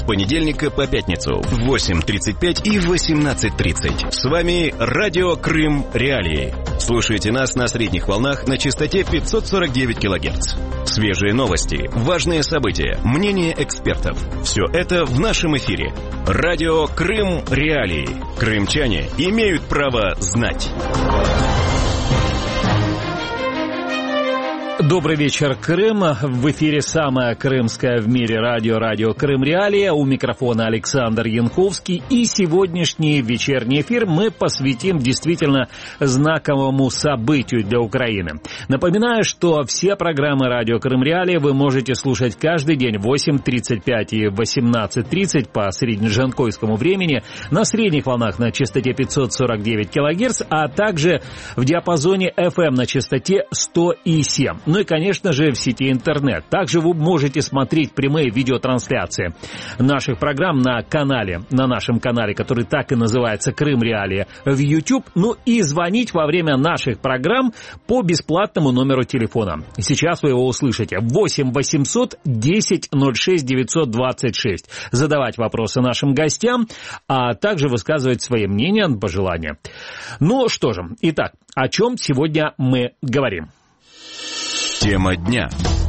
С понедельника по пятницу в 8:35 и 18:30. С вами Радио Крым Реалии. Слушайте нас на средних волнах на частоте 549 кГц. Свежие новости, важные события, мнения экспертов. Все это в нашем эфире. Радио Крым Реалии. Крымчане имеют право знать. Добрый вечер, Крым. В эфире самое крымское в мире радио Крым Реалия. У микрофона Александр Янковский. И сегодняшний вечерний эфир мы посвятим действительно знаковому событию для Украины. Напоминаю, что все программы радио Крым Реалия вы можете слушать каждый день в 8:35 и 18:30 по среднежанкойскому времени на средних волнах на частоте 549 кГц, а также в диапазоне FM на частоте 100,7. Ну и, конечно же, в сети интернет. Также вы можете смотреть прямые видеотрансляции наших программ на нашем канале, который так и называется «Крым Реалия» в YouTube. Ну и звонить во время наших программ по бесплатному номеру телефона. Сейчас вы его услышите. 8 800 10 06 926. Задавать вопросы нашим гостям, а также высказывать свои мнения, пожелания. Ну что же, итак, о чем сегодня мы говорим? Тема дня.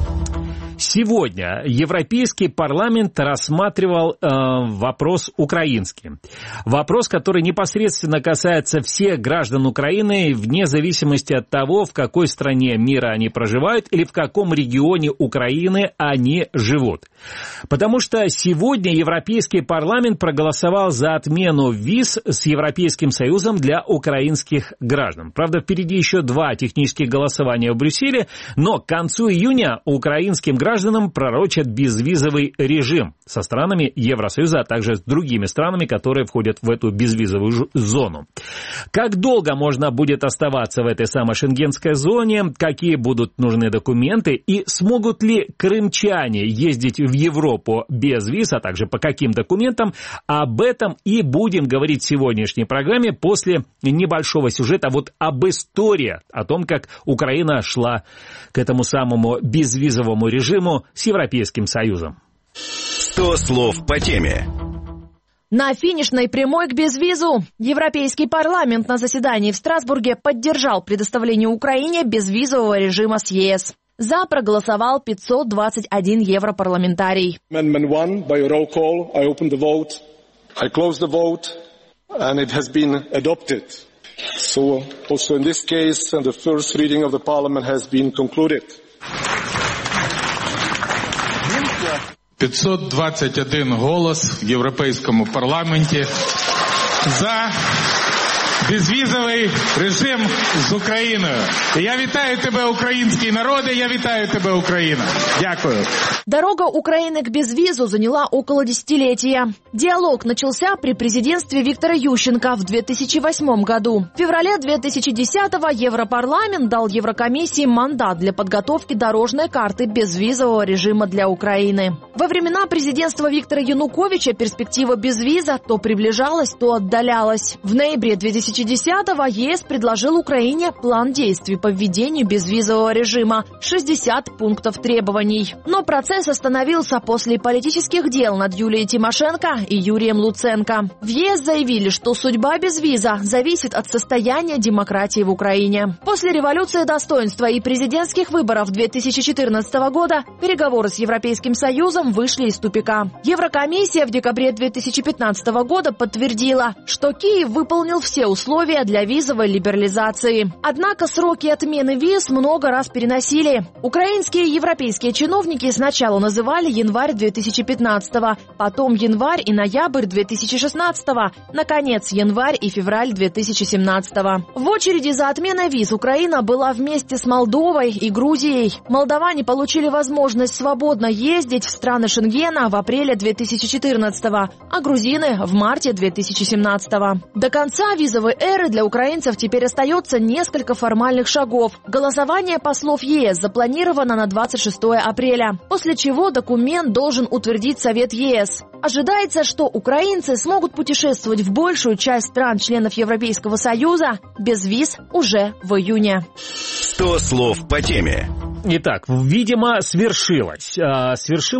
Сегодня Европейский парламент рассматривал вопрос украинский. Вопрос, который непосредственно касается всех граждан Украины, вне зависимости от того, в какой стране мира они проживают или в каком регионе Украины они живут. Потому что сегодня Европейский парламент проголосовал за отмену виз с Европейским Союзом для украинских граждан. Правда, впереди еще 2 технических голосования в Брюсселе, но к концу июня украинским гражданам пророчат безвизовый режим со странами Евросоюза, а также с другими странами, которые входят в эту безвизовую зону. Как долго можно будет оставаться в этой самой шенгенской зоне, какие будут нужны документы и смогут ли крымчане ездить в Европу без виз, а также по каким документам, об этом и будем говорить в сегодняшней программе после небольшого сюжета об истории, о том, как Украина шла к этому самому безвизовому режиму с Европейским Союзом. 100 слов по теме. На финишной прямой к безвизу Европейский парламент на заседании в Страсбурге поддержал предоставление Украине безвизового режима с ЕС. За проголосовал 521 европарламентарий. Amendment 1 by roll call. I open the vote. I close the vote, and it has been adopted. So also in this case, the first reading of the Parliament has been concluded. 521 голос в Європейському парламенті за безвізовий режим з Україною. Я вітаю тебе, український народе, я вітаю тебе, Україна. Дякую. Дорога Украины к безвизу заняла около десятилетия. Диалог начался при президентстве Виктора Ющенко в 2008 году. В феврале 2010-го Европарламент дал Еврокомиссии мандат для подготовки дорожной карты безвизового режима для Украины. Во времена президентства Виктора Януковича перспектива безвиза то приближалась, то отдалялась. В ноябре 2010-го ЕС предложил Украине план действий по введению безвизового режима, 60 пунктов требований. Но процесс остановился после политических дел над Юлией Тимошенко и Юрием Луценко. В ЕС заявили, что судьба безвиза зависит от состояния демократии в Украине. После революции достоинства и президентских выборов 2014 года переговоры с Европейским Союзом вышли из тупика. Еврокомиссия в декабре 2015 года подтвердила, что Киев выполнил все условия для визовой либерализации. Однако сроки отмены виз много раз переносили. Украинские и европейские чиновники сначала называли январь 2015-го, потом январь и ноябрь 2016-го, наконец январь и февраль 2017-го. В очереди за отменой виз Украина была вместе с Молдовой и Грузией. Молдаване получили возможность свободно ездить в страны Шенгена в апреле 2014-го, а грузины в марте 2017-го. До конца визовой эры для украинцев теперь остается несколько формальных шагов. Голосование послов ЕС запланировано на 26 апреля, после чего документ должен утвердить Совет ЕС. Ожидается, что украинцы смогут путешествовать в большую часть стран-членов Европейского Союза без виз уже в июне. 100 слов по теме. Итак, видимо, свершилось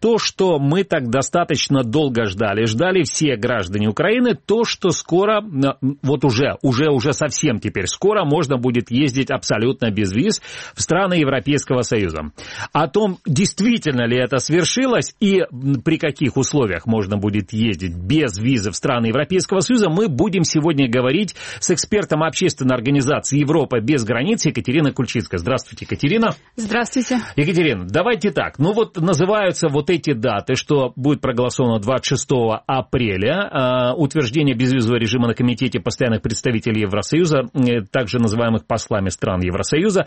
то, что мы так достаточно долго ждали все граждане Украины, то, что скоро, вот уже совсем теперь скоро можно будет ездить абсолютно без виз в страны Европейского Союза. О том, действительно ли это свершилось и при каких условиях можно будет ездить без визы в страны Европейского Союза, мы будем сегодня говорить с экспертом общественной организации «Европа без границ» Екатериной Кульчицкой. Здравствуйте, Екатерина. Здравствуйте. Екатерина, давайте так. Ну вот называются вот эти даты, что будет проголосовано 26 апреля, утверждение безвизового режима на Комитете постоянных представителей Евросоюза, также называемых послами стран Евросоюза.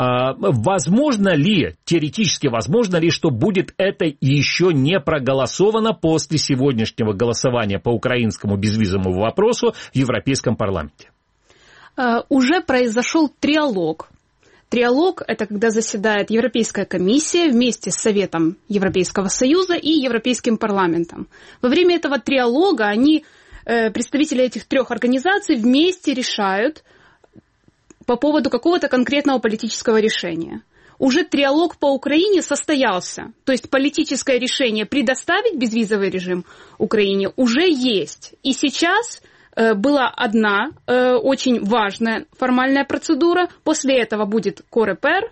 Возможно ли, теоретически возможно ли, что будет это еще не проголосовано после сегодняшнего голосования по украинскому безвизовому вопросу в Европейском парламенте? Уже произошел триалог. Триалог – это когда заседает Европейская комиссия вместе с Советом Европейского Союза и Европейским парламентом. Во время этого триалога представители этих трех организаций вместе решают по поводу какого-то конкретного политического решения. Уже триалог по Украине состоялся, то есть политическое решение предоставить безвизовый режим Украине уже есть. И сейчас была одна очень важная формальная процедура, после этого будет Корепер,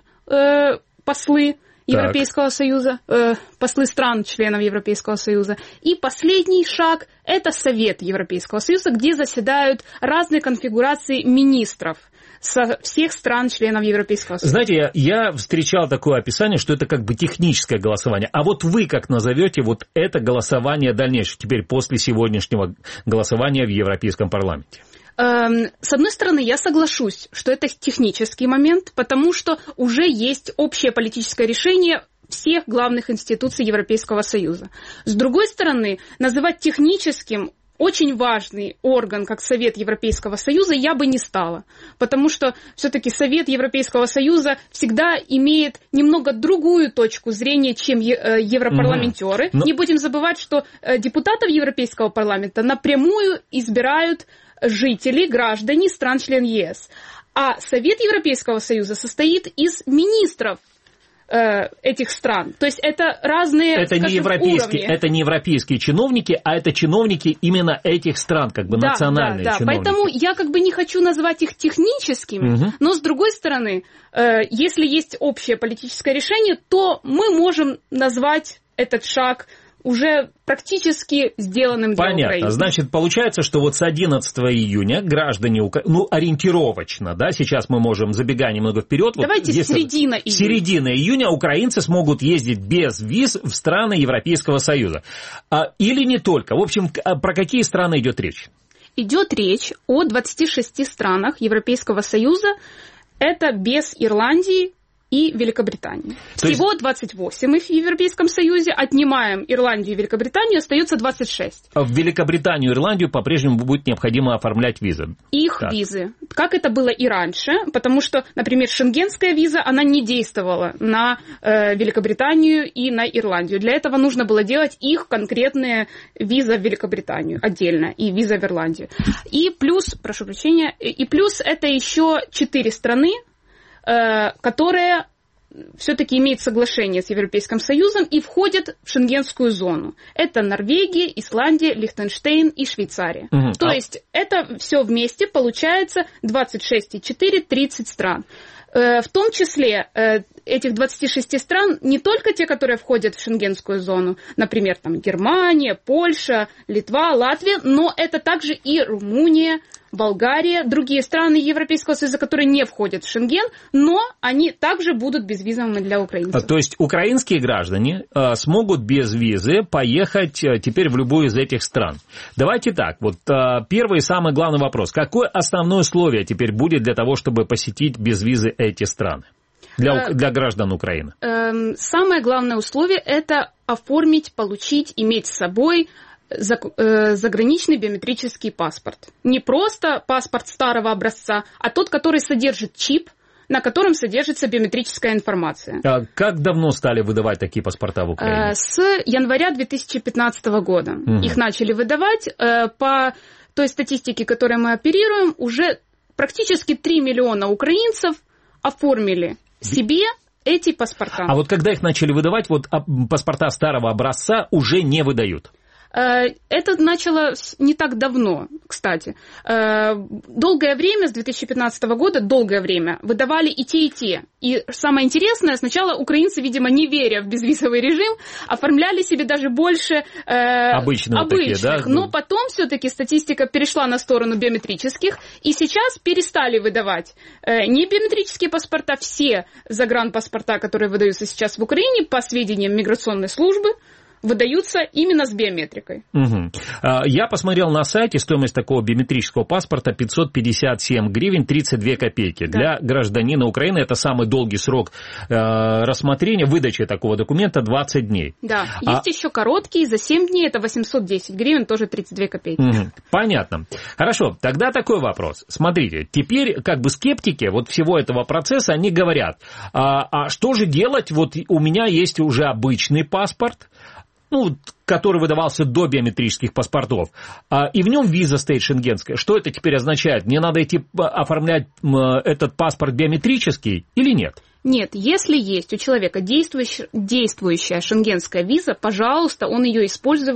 послы Европейского Союза, послы стран, членов Европейского Союза. И последний шаг – это Совет Европейского Союза, где заседают разные конфигурации министров со всех стран, членов Европейского Союза. Знаете, я встречал такое описание, что это как бы техническое голосование. А вот вы как назовете вот это голосование дальнейшее, теперь после сегодняшнего голосования в Европейском парламенте? С одной стороны, я соглашусь, что это технический момент, потому что уже есть общее политическое решение всех главных институций Европейского Союза. С другой стороны, называть техническим очень важный орган, как Совет Европейского Союза, я бы не стала, потому что все-таки Совет Европейского Союза всегда имеет немного другую точку зрения, чем европарламентеры. Не будем забывать, что депутатов Европейского парламента напрямую избирают жители, граждане стран-член ЕС. А Совет Европейского Союза состоит из министров этих стран. То есть это разные, это не европейские чиновники, а это чиновники именно этих стран, как бы национальные чиновники. Поэтому я как бы не хочу назвать их техническими, но с другой стороны, если есть общее политическое решение, то мы можем назвать этот шаг уже практически сделанным для Украины. Понятно. Значит, получается, что вот с 11 июня граждане Украины, ориентировочно, да, сейчас мы можем, забегая немного вперед. Давайте вот середина июня. Середина июня украинцы смогут ездить без виз в страны Европейского Союза. Или не только. В общем, про какие страны идет речь? Идет речь о 26 странах Европейского Союза. Это без Ирландии и Великобритании. Всего 28 в Европейском Союзе. Отнимаем Ирландию и Великобританию, остается 26. В Великобританию и Ирландию по-прежнему будет необходимо оформлять визы. Их визы. Как это было и раньше, потому что, например, шенгенская виза, она не действовала на Великобританию и на Ирландию. Для этого нужно было делать их конкретные визы в Великобританию отдельно и виза в Ирландию. И плюс, прошу прощения, и плюс это еще 4 страны, которые все-таки имеют соглашение с Европейским Союзом и входят в шенгенскую зону. Это Норвегия, Исландия, Лихтенштейн и Швейцария. То есть это все вместе получается 26,4, 30 стран. В том числе этих 26 стран не только те, которые входят в шенгенскую зону, например, там Германия, Польша, Литва, Латвия, но это также и Румыния, Болгария, другие страны Европейского Союза, которые не входят в Шенген, но они также будут безвизовыми для украинцев. То есть украинские граждане смогут без визы поехать теперь в любую из этих стран. Давайте так, вот первый и самый главный вопрос. Какое основное условие теперь будет для того, чтобы посетить без визы эти страны? Для граждан Украины. Самое главное условие – это оформить, получить, иметь с собой заграничный биометрический паспорт. Не просто паспорт старого образца, а тот, который содержит чип, на котором содержится биометрическая информация. А как давно стали выдавать такие паспорта в Украине? С января 2015 года. Их начали выдавать. По той статистике, которой мы оперируем, уже практически 3 миллиона украинцев оформили себе эти паспорта. А вот когда их начали выдавать, вот паспорта старого образца уже не выдают? Это начало не так давно, кстати. Долгое время, с 2015 года, выдавали и те, и те. И самое интересное, сначала украинцы, видимо, не веря в безвизовый режим, оформляли себе даже больше обычных. Такие, да? Но потом все-таки статистика перешла на сторону биометрических, и сейчас перестали выдавать не биометрические паспорта, все загранпаспорта, которые выдаются сейчас в Украине, по сведениям миграционной службы, выдаются именно с биометрикой. Угу. Я посмотрел на сайте, стоимость такого биометрического паспорта 557 гривен 32 копейки. Да. Для гражданина Украины это самый долгий срок рассмотрения, выдачи такого документа 20 дней. Да, есть еще короткий, за 7 дней это 810 гривен, тоже 32 копейки. Угу. Понятно. Хорошо, тогда такой вопрос. Смотрите, теперь как бы скептики вот всего этого процесса, они говорят, а что же делать, вот у меня есть уже обычный паспорт, который выдавался до биометрических паспортов, и в нем виза стоит шенгенская. Что это теперь означает? Мне надо идти оформлять этот паспорт биометрический или нет? Нет, если есть у человека действующая шенгенская виза, пожалуйста, он ее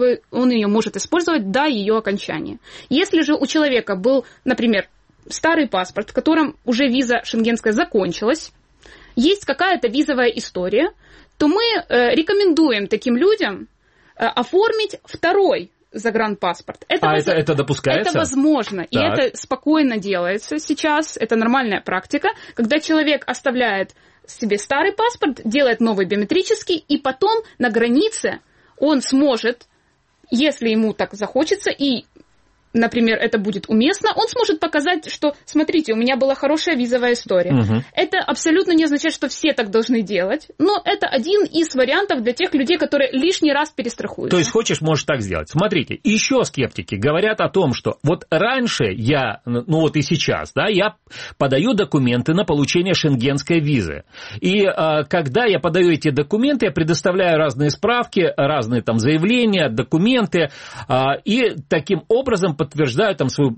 может использовать до ее окончания. Если же у человека был, например, старый паспорт, в котором уже виза шенгенская закончилась, есть какая-то визовая история, то мы рекомендуем таким людям оформить второй загранпаспорт. Это допускается? Это возможно, так. И это спокойно делается сейчас, это нормальная практика, когда человек оставляет себе старый паспорт, делает новый биометрический, и потом на границе он сможет, если ему так захочется, и, например, это будет уместно, он сможет показать, что, смотрите, у меня была хорошая визовая история. Угу. Это абсолютно не означает, что все так должны делать, но это один из вариантов для тех людей, которые лишний раз перестрахуются. То есть хочешь, можешь так сделать. Смотрите, еще скептики говорят о том, что вот раньше я, и сейчас, да, я подаю документы на получение шенгенской визы. И когда я подаю эти документы, я предоставляю разные справки, разные там заявления, документы, и таким образом подтверждаю там свою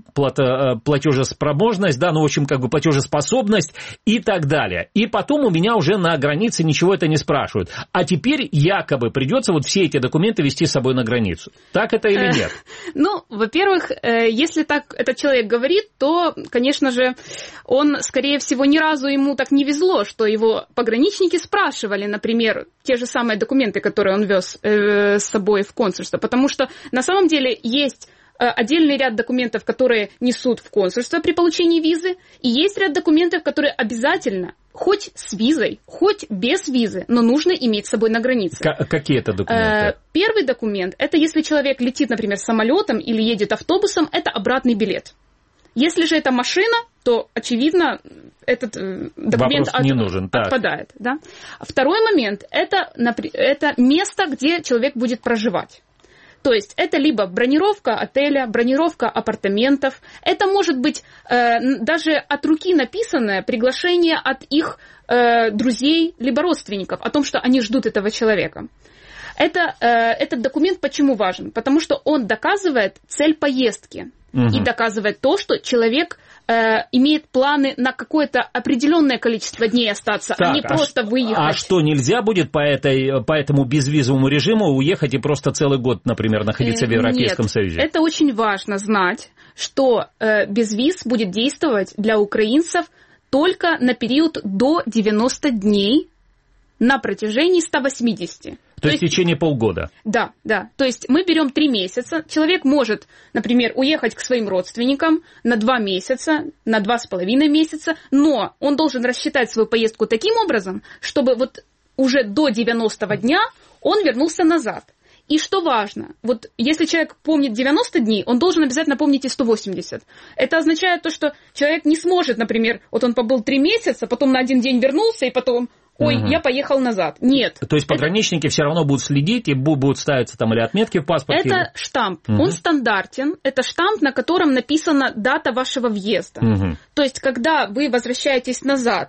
платежеспроможность, да, платежеспособность и так далее. И потом у меня уже на границе ничего это не спрашивают. А теперь якобы придется вот все эти документы везти с собой на границу. Так это или нет? Во-первых, если так этот человек говорит, то, конечно же, он, скорее всего, ни разу ему так не везло, что его пограничники спрашивали, например, те же самые документы, которые он вез с собой в консульство. Потому что на самом деле есть отдельный ряд документов, которые несут в консульство при получении визы, и есть ряд документов, которые обязательно, хоть с визой, хоть без визы, но нужно иметь с собой на границе. Какие это документы? Первый документ, это если человек летит, например, самолетом или едет автобусом, это обратный билет. Если же это машина, то, очевидно, этот документ отпадает. Да? Второй момент, это место, где человек будет проживать. То есть это либо бронировка отеля, бронировка апартаментов, это может быть даже от руки написанное приглашение от их друзей либо родственников о том, что они ждут этого человека. Этот документ почему важен? Потому что он доказывает цель поездки и доказывает то, что человек имеет планы на какое-то определенное количество дней остаться, а не просто выехать. А что, нельзя будет по этому безвизовому режиму уехать и просто целый год, например, находиться в Европейском Союзе? Это очень важно знать, что безвиз будет действовать для украинцев только на период до 90 дней на протяжении 180. То есть в течение полгода? Да. То есть мы берем 3 месяца. Человек может, например, уехать к своим родственникам на 2 месяца, на 2,5 месяца, но он должен рассчитать свою поездку таким образом, чтобы вот уже до 90-го дня он вернулся назад. И что важно, вот если человек помнит 90 дней, он должен обязательно помнить и 180. Это означает то, что человек не сможет, например, вот он побыл 3 месяца, потом на 1 день вернулся, и потом... я поехал назад. Нет. То есть пограничники все равно будут следить и будут ставиться там или отметки в паспорте? Это штамп. Он стандартен. Это штамп, на котором написана дата вашего въезда. То есть, когда вы возвращаетесь назад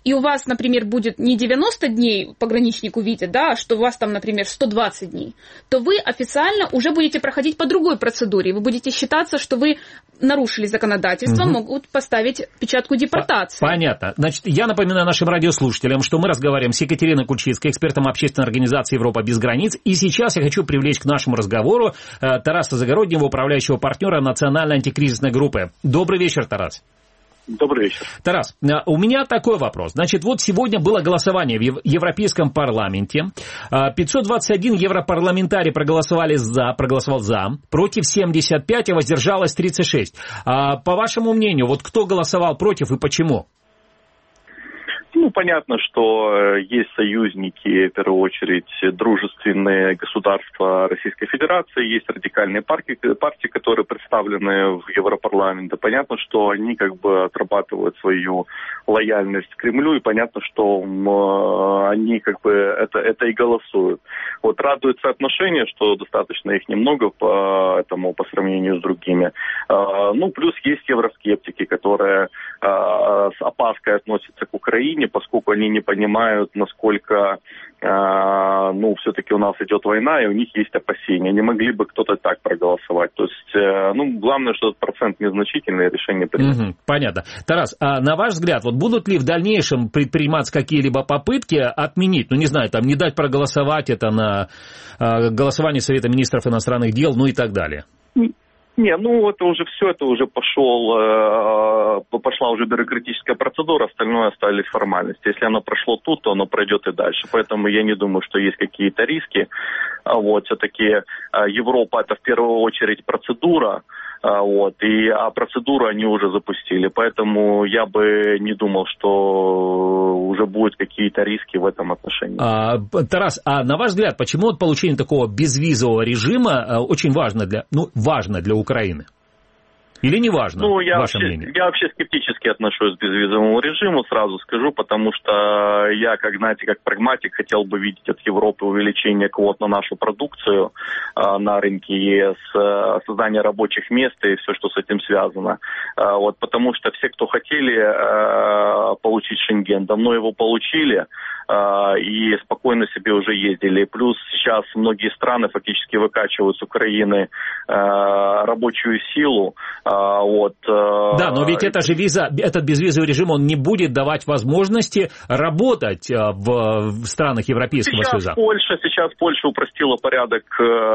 и у вас, например, будет не 90 дней пограничник увидит, да, а что у вас там, например, 120 дней, то вы официально уже будете проходить по другой процедуре. Вы будете считаться, что вы нарушили законодательство, могут поставить печатку депортации. Понятно. Значит, я напоминаю нашим радиослушателям, что мы разговариваем с Екатериной Кульчицкой, экспертом общественной организации «Европа без границ». И сейчас я хочу привлечь к нашему разговору Тараса Загороднего, управляющего партнера национальной антикризисной группы. Добрый вечер, Тарас. Добрый вечер. Тарас, у меня такой вопрос. Значит, вот сегодня было голосование в Европейском парламенте. 521 европарламентарий проголосовал за, против 75, а воздержалось 36. По вашему мнению, вот кто голосовал против и почему? Ну, понятно, что есть союзники, в первую очередь, дружественные государства Российской Федерации, есть радикальные партии, которые представлены в Европарламенте. Понятно, что они как бы отрабатывают свою лояльность к Кремлю, и понятно, что они как бы это и голосуют. Вот радует соотношение, что достаточно их немного по сравнению с другими. Ну, плюс есть евроскептики, которые с опаской относятся к Украине, поскольку они не понимают, насколько, все-таки у нас идет война, и у них есть опасения. Не могли бы кто-то так проголосовать. То есть, главное, что этот процент незначительный, решение принято. Понятно. Тарас, а на ваш взгляд, вот будут ли в дальнейшем предприниматься какие-либо попытки отменить, не дать проголосовать это на голосование Совета министров иностранных дел, и так далее? Это уже пошла уже бюрократическая процедура, остальное остались формальности. Если оно прошло тут, то оно пройдет и дальше. Поэтому я не думаю, что есть какие-то риски. Все-таки Европа — это в первую очередь процедура, а процедуру они уже запустили. Поэтому я бы не думал, что уже будут какие-то риски в этом отношении. Тарас, а на ваш взгляд, почему получение такого безвизового режима очень важно для Украины? Или не важно, ваше мнение? Я вообще скептически отношусь к безвизовому режиму, сразу скажу, потому что я, как прагматик, хотел бы видеть от Европы увеличение квот на нашу продукцию на рынке ЕС, создание рабочих мест и все, что с этим связано. Потому что все, кто хотели получить Шенген, давно его получили и спокойно себе уже ездили. Плюс сейчас многие страны фактически выкачивают с Украины рабочую силу. Но ведь это же этот безвизовый режим, он не будет давать возможности работать в странах Европейского Союза. Сейчас Польша упростила порядок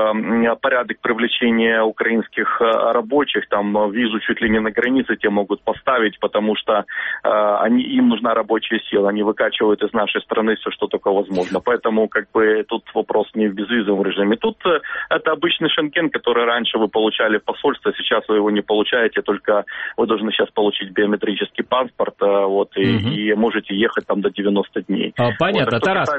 привлечения украинских рабочих. Там визу чуть ли не на границе те могут поставить, потому что им нужна рабочая сила. Они выкачивают из нашей страны все, что только возможно. Поэтому тут вопрос не в безвизовом режиме. Тут это обычный Шенген, который раньше вы получали в посольстве, сейчас вы его не получаете, только вы должны сейчас получить биометрический паспорт, и можете ехать там до 90 дней. Понятно, Тарас.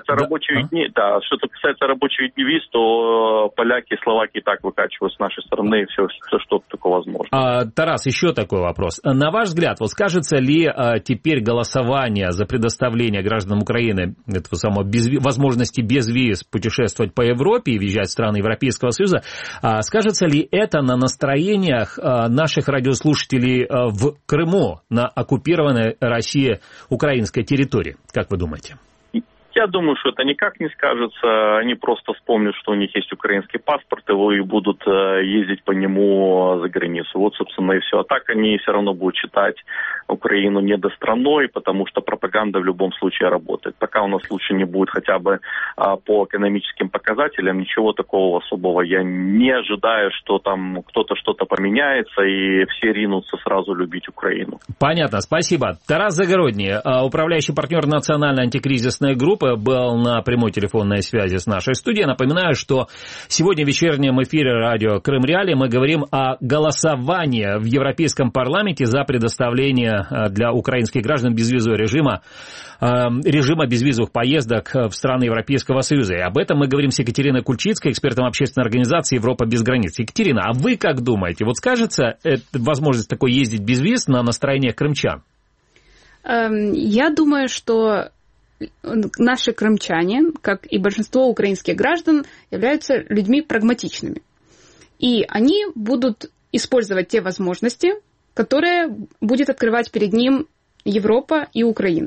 Что касается рабочих виз, то поляки и словаки так выкачивают с нашей стороны все, что такое возможно. Тарас, еще такой вопрос. На ваш взгляд, скажется ли теперь голосование за предоставление гражданам Украины возможности без виз путешествовать по Европе и въезжать в страны Европейского Союза, скажется ли это на настроениях наших радиослушателей в Крыму, на оккупированной Россией украинской территории? Как вы думаете? Я думаю, что это никак не скажется. Они просто вспомнят, что у них есть украинский паспорт, и будут ездить по нему за границу. Собственно, и все. А так они все равно будут считать Украину недостраной, потому что пропаганда в любом случае работает. Пока у нас лучше не будет хотя бы по экономическим показателям, ничего такого особого. Я не ожидаю, что там кто-то что-то поменяется, и все ринутся сразу любить Украину. Понятно, спасибо. Тарас Загородний, управляющий партнер национальной антикризисной группы, был на прямой телефонной связи с нашей студией. Напоминаю, что сегодня в вечернем эфире радио Крым Реалии мы говорим о голосовании в Европейском парламенте за предоставление для украинских граждан безвизового режима безвизовых поездок в страны Европейского Союза. И об этом мы говорим с Екатериной Кульчицкой, экспертом общественной организации «Европа без границ». Екатерина, а вы как думаете, скажется возможность такой ездить без виз на настроение крымчан? Я думаю, что наши крымчане, как и большинство украинских граждан, являются людьми прагматичными. И они будут использовать те возможности, которые будет открывать перед ним Европа и Украина.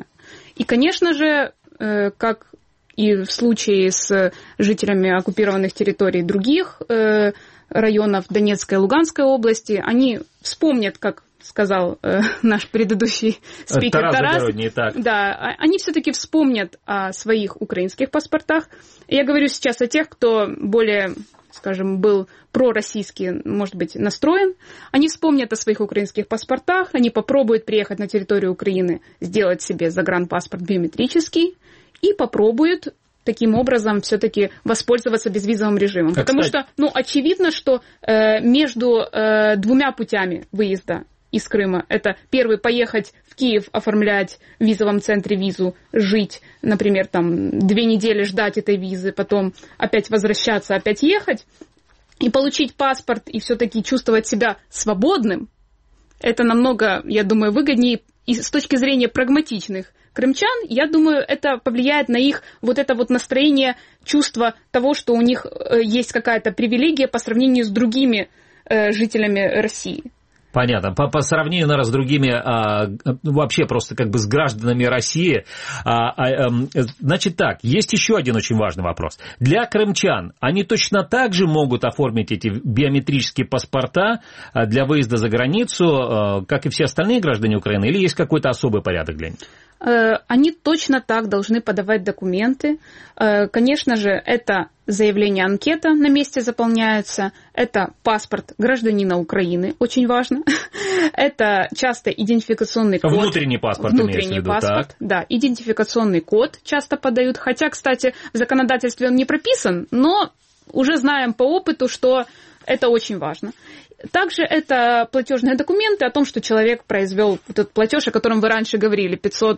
И, конечно же, как и в случае с жителями оккупированных территорий других районов Донецкой и Луганской области, они вспомнят, как сказал наш предыдущий спикер Тарас, да, они все-таки вспомнят о своих украинских паспортах. Я говорю сейчас о тех, кто более, скажем, был пророссийски, может быть, настроен. Они вспомнят о своих украинских паспортах, они попробуют приехать на территорию Украины, сделать себе загранпаспорт биометрический и попробуют таким образом все-таки воспользоваться безвизовым режимом. Потому что, очевидно, что между двумя путями выезда из Крыма, это первый — поехать в Киев, оформлять в визовом центре визу, жить, например, там 2 недели ждать этой визы, потом опять возвращаться, опять ехать, и получить паспорт, и все-таки чувствовать себя свободным, это намного, я думаю, выгоднее и с точки зрения прагматичных крымчан, я думаю, это повлияет на их вот это вот настроение, чувство того, что у них есть какая-то привилегия по сравнению с другими жителями России. Понятно. По сравнению, наверное, с другими, вообще просто как бы с гражданами России. Значит так, есть еще один очень важный вопрос. Для крымчан они точно так же могут оформить эти биометрические паспорта для выезда за границу, как и все остальные граждане Украины, или есть какой-то особый порядок для них? Они точно так должны подавать документы. Конечно же, это заявление, анкета на месте заполняется, это паспорт гражданина Украины, очень важно. Это часто идентификационный код. Внутренний паспорт имеется в виду, паспорт, так. Да, идентификационный код часто подают. Хотя, кстати, в законодательстве он не прописан, но уже знаем по опыту, что это очень важно. Также это платежные документы о том, что человек произвел этот платеж, о котором вы раньше говорили,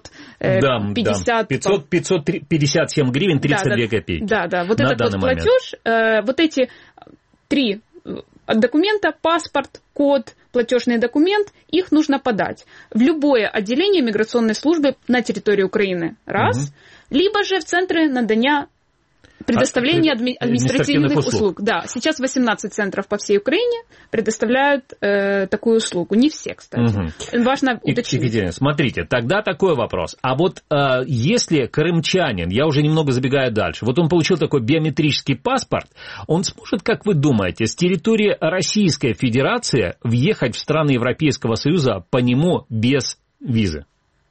557 гривен 32 копейки. Да, вот этот вот платеж, вот эти 3 документа, паспорт, код, платежный документ, их нужно подать в любое отделение миграционной службы на территории Украины, раз, либо же в центры надання предоставление административных услуг. Да, сейчас 18 центров по всей Украине предоставляют такую услугу. Не все, кстати. Важно уточнить. Екатерина, смотрите, тогда такой вопрос. А вот если крымчанин, я уже немного забегаю дальше, вот он получил такой биометрический паспорт, он сможет, как вы думаете, с территории Российской Федерации въехать в страны Европейского Союза по нему без визы?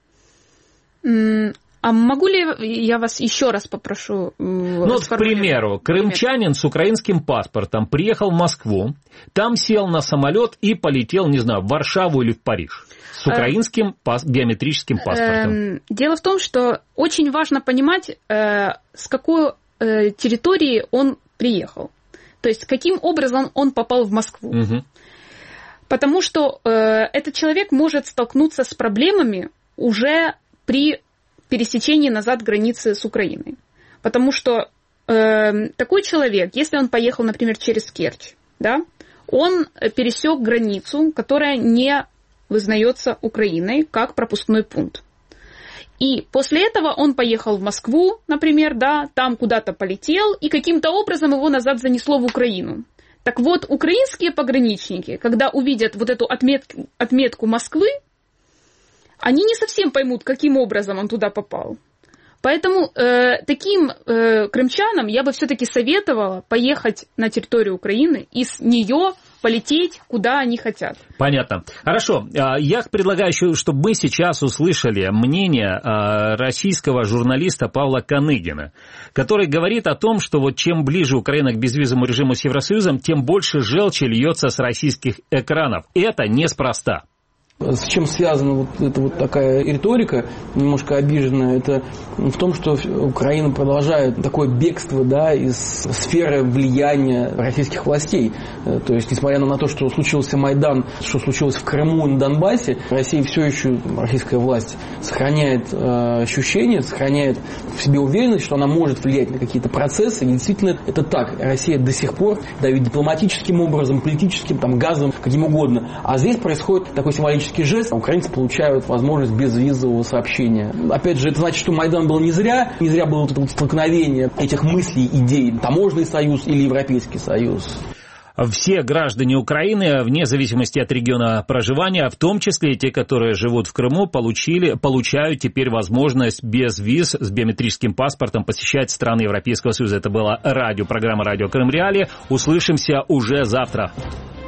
А могу ли я вас еще раз попрошу? К примеру, крымчанин с украинским паспортом приехал в Москву, там сел на самолет и полетел, не знаю, в Варшаву или в Париж с украинским биометрическим паспортом. Дело в том, что очень важно понимать, с какой территории он приехал. То есть, каким образом он попал в Москву. Потому что этот человек может столкнуться с проблемами уже при пересечении назад границы с Украиной. Потому что такой человек, если он поехал, например, через Керчь, да, он пересек границу, которая не вызнается Украиной как пропускной пункт. И после этого он поехал в Москву, например, да, там куда-то полетел, и каким-то образом его назад занесло в Украину. Так вот, украинские пограничники, когда увидят вот эту отметку Москвы, они не совсем поймут, каким образом он туда попал. Поэтому таким крымчанам я бы все-таки советовала поехать на территорию Украины и с нее полететь, куда они хотят. Понятно. Хорошо. Я предлагаю еще, чтобы мы сейчас услышали мнение российского журналиста Павла Каныгина, который говорит о том, что вот чем ближе Украина к безвизовому режиму с Евросоюзом, тем больше желчи льется с российских экранов. Это неспроста. С чем связана вот эта вот такая риторика, немножко обиженная, это в том, что Украина продолжает такое бегство, да, из сферы влияния российских властей. То есть, несмотря на то, что случился Майдан, что случилось в Крыму и на Донбассе, Россия все еще, российская власть, сохраняет ощущение, сохраняет в себе уверенность, что она может влиять на какие-то процессы. И действительно это так. Россия до сих пор давит дипломатическим образом, политическим, там, газом, каким угодно. А здесь происходит такой символический жест, украинцы получают возможность безвизового сообщения. Опять же, это значит, что Майдан был не зря было вот это вот столкновение этих мыслей, идей, таможенный союз или Европейский союз. все граждане Украины, вне зависимости от региона проживания, в том числе и те, которые живут в Крыму, получают теперь возможность без виз с биометрическим паспортом посещать страны Европейского Союза. Это была программа «Радио Крым Реалии». Услышимся уже завтра.